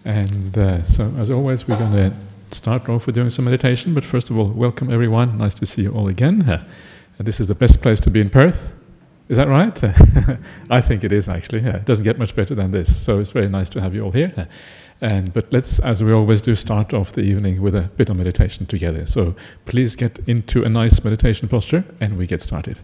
And so, as always, we're going to start off with doing some meditation. But first of all, welcome everyone. Nice to see you all again. This is the best place to be in Perth. Is that right? I think it is, actually. It doesn't get much better than this. So it's very nice to have you all here. But let's, as we always do, start off the evening with a bit of meditation together. So please get into a nice meditation posture, and we get started.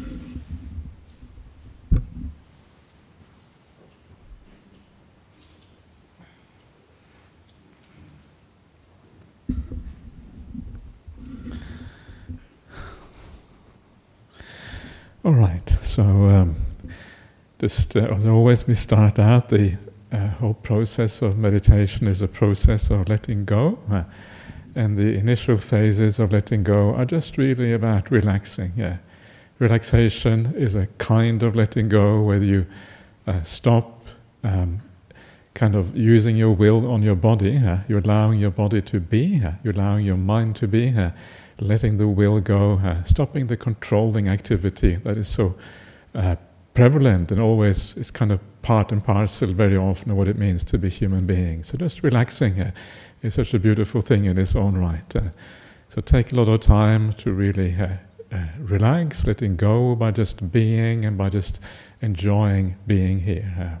All right, so just as always, we start out the whole process of meditation is a process of letting go, and the initial phases of letting go are just really about relaxing. Relaxation is a kind of letting go where you stop kind of using your will on your body. You're allowing your body to be, you're allowing your mind to be, letting the will go, stopping the controlling activity that is so prevalent and always is kind of part and parcel very often of what it means to be human beings. So just relaxing is such a beautiful thing in its own right. So take a lot of time to really relax, letting go by just being and by just enjoying being here.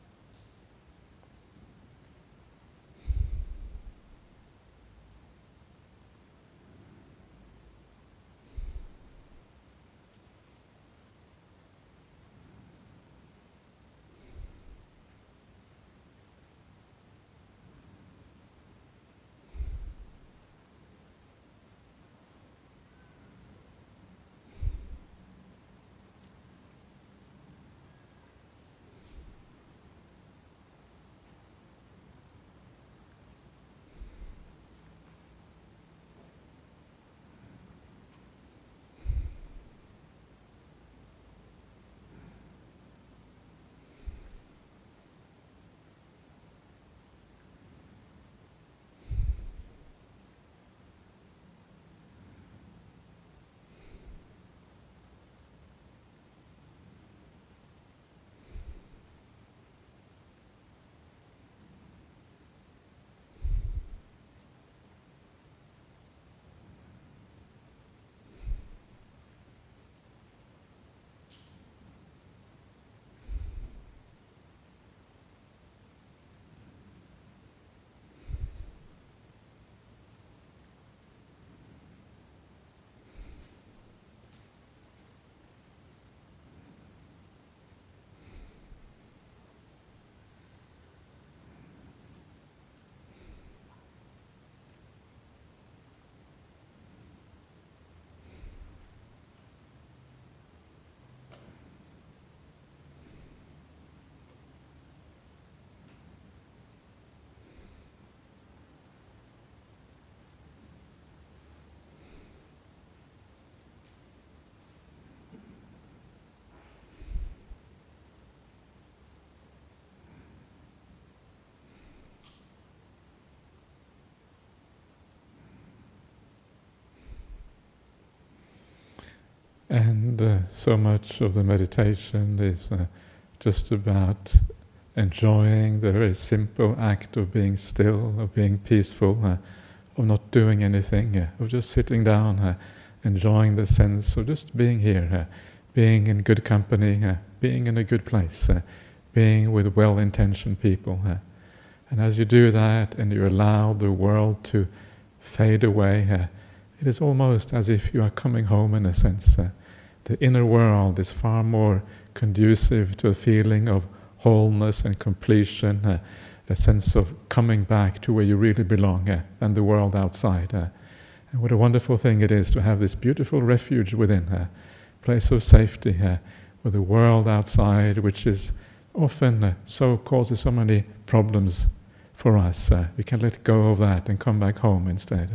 And so much of the meditation is just about enjoying the very simple act of being still, of being peaceful, of not doing anything, of just sitting down, enjoying the sense of just being here, being in good company, being in a good place, being with well-intentioned people. And as you do that and you allow the world to fade away, it is almost as if you are coming home in a sense. The inner world is far more conducive to a feeling of wholeness and completion, a sense of coming back to where you really belong, than the world outside. And what a wonderful thing it is to have this beautiful refuge within, a place of safety, with the world outside, which is often causes so many problems for us. We can let go of that and come back home instead.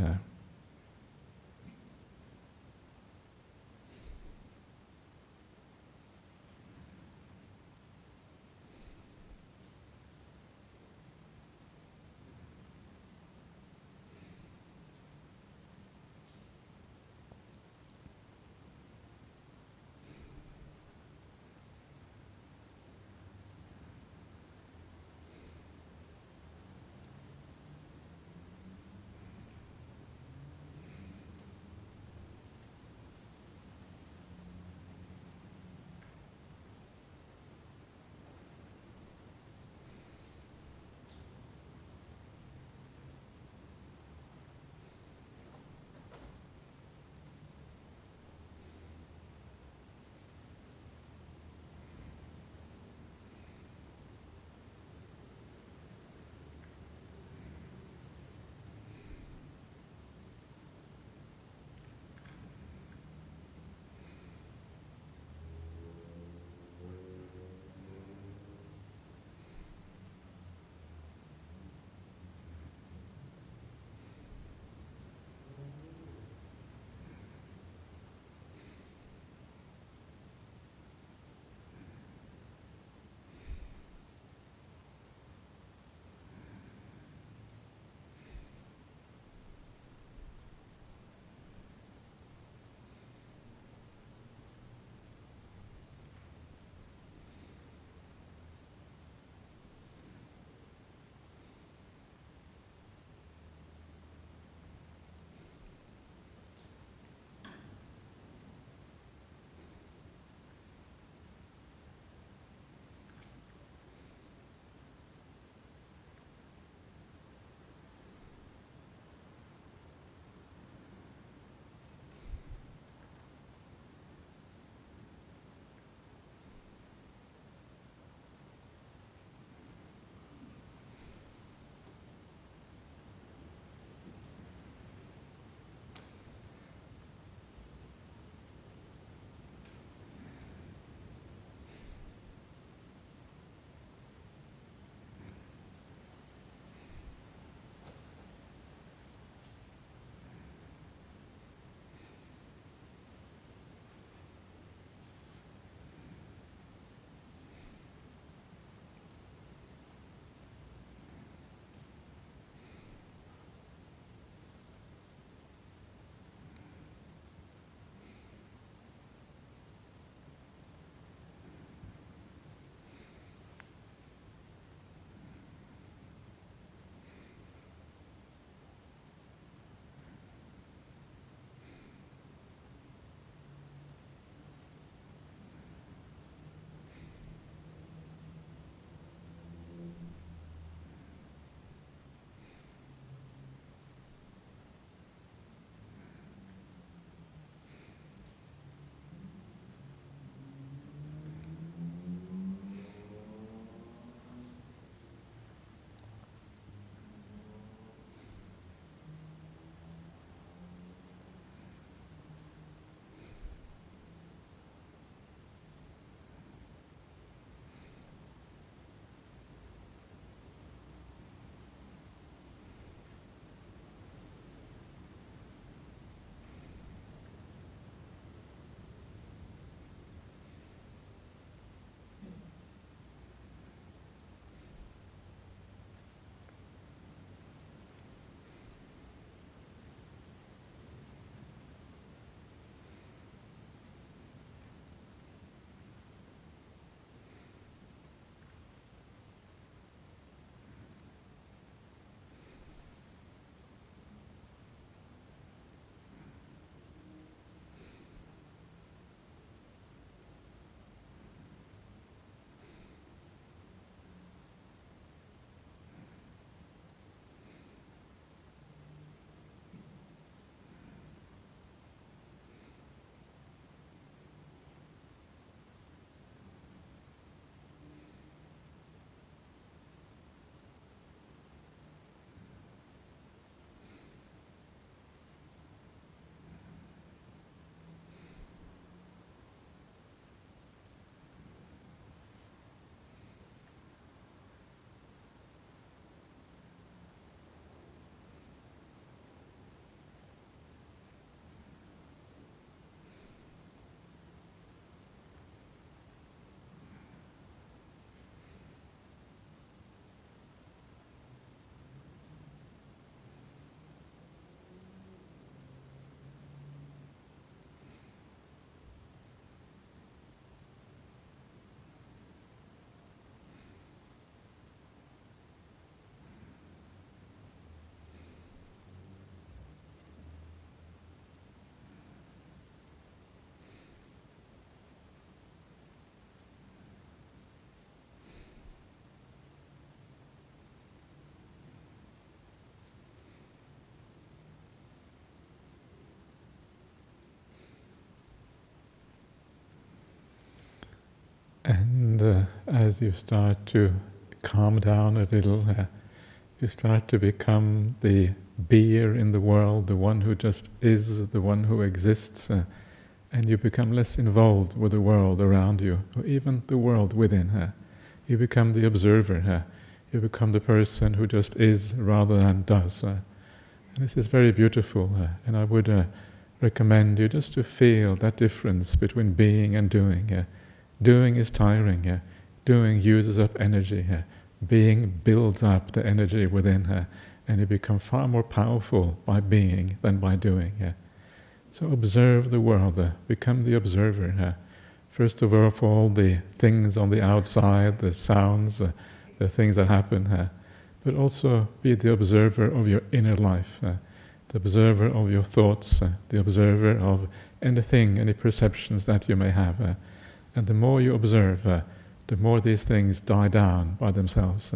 And as you start to calm down a little, you start to become the beer in the world, the one who just is, the one who exists, and you become less involved with the world around you, or even the world within. You become the observer. You become the person who just is rather than does. And this is very beautiful, and I would recommend you just to feel that difference between being and doing. Doing is tiring. Doing uses up energy. Being builds up the energy within, and you become far more powerful by being than by doing. So observe the world, become the observer. First of all, the things on the outside, the sounds, the things that happen, but also be the observer of your inner life, the observer of your thoughts, the observer of anything, any perceptions that you may have. And the more you observe, the more these things die down by themselves.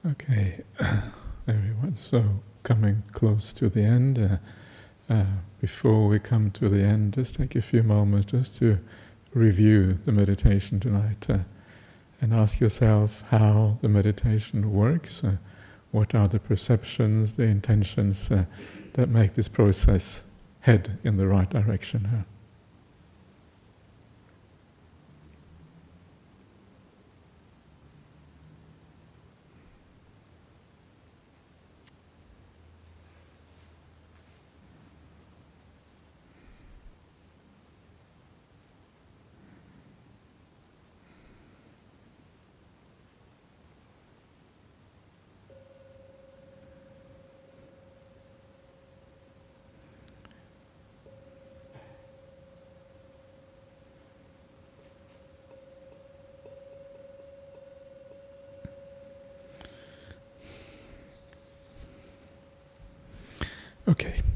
Okay, everyone, so coming close to the end, before we come to the end, just take a few moments just to review the meditation tonight and ask yourself how the meditation works, what are the perceptions, the intentions that make this process head in the right direction. Okay.